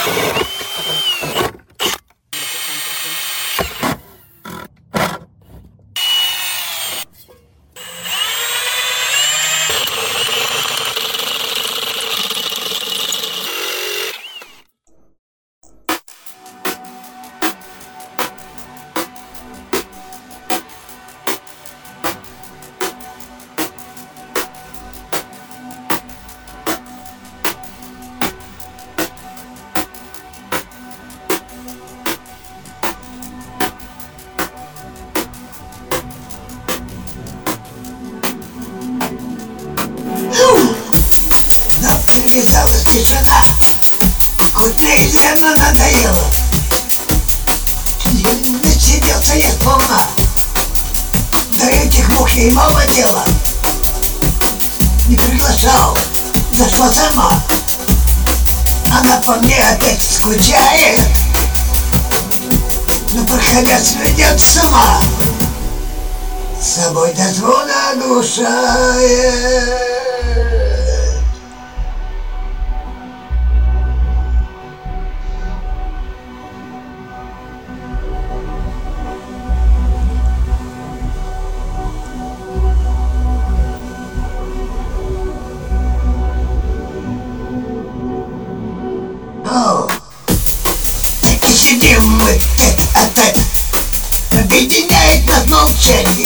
Привязалась тишина, хоть неизменно надоело. Насиделся я сполна, до этих мух ей мало дела. Не приглашал, зашла сама, она по мне опять скучает, но проходя сведет с ума, с собой до звона оглушает. Так и сидим мы тет-а-тет, объединяет нас молчание,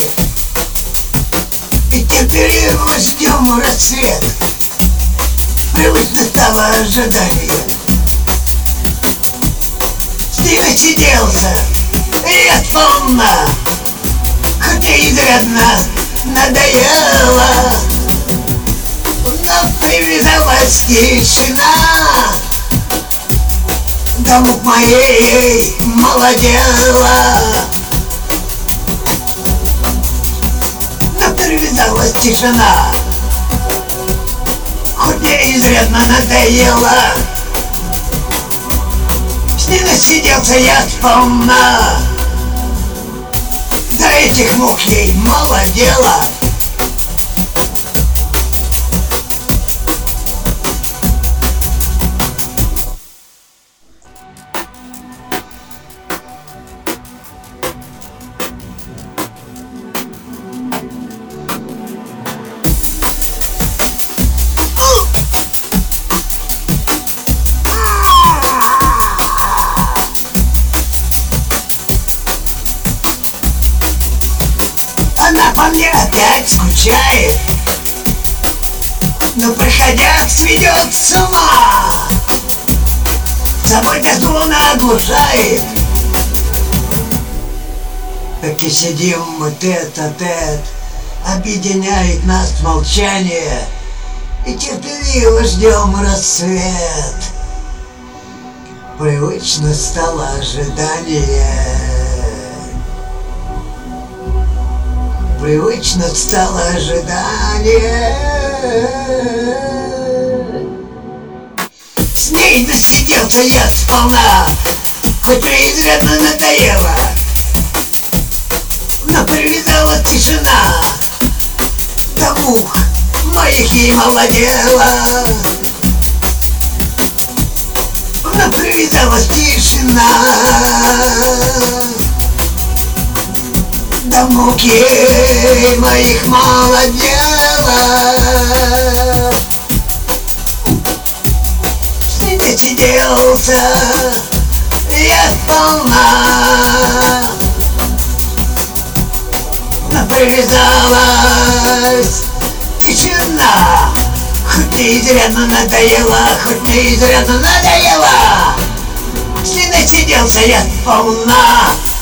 и терпеливо ждем рассвет. Привычно стало ожидание. С ней насиделся и отполна, хоть и изрядно надоело, но привязалась тишина, до мук моей мало дела. Но привязалась тишина, хоть мне изрядно надоело. С ней насиделся я сполна, до этих мук ей мало дела. Она по мне опять скучает, но проходя сведет с ума, с собой до звона оглушает. Так и сидим мы тет-а-тет, объединяет нас молчание, и терпеливо ждем рассвет. Привычно стало ожидание. Привычно стало ожидание. С ней насиделся я сполна, хоть мне изрядно надоело, но привязала тишина, до мух моих ей мало дела. Но привязалась тишина, до муки моих мало дела. С ней насиделся я сполна, но привязалась тишина, хоть мне изрядно надоело, хоть мне изрядно надоело. С ней насиделся я сполна,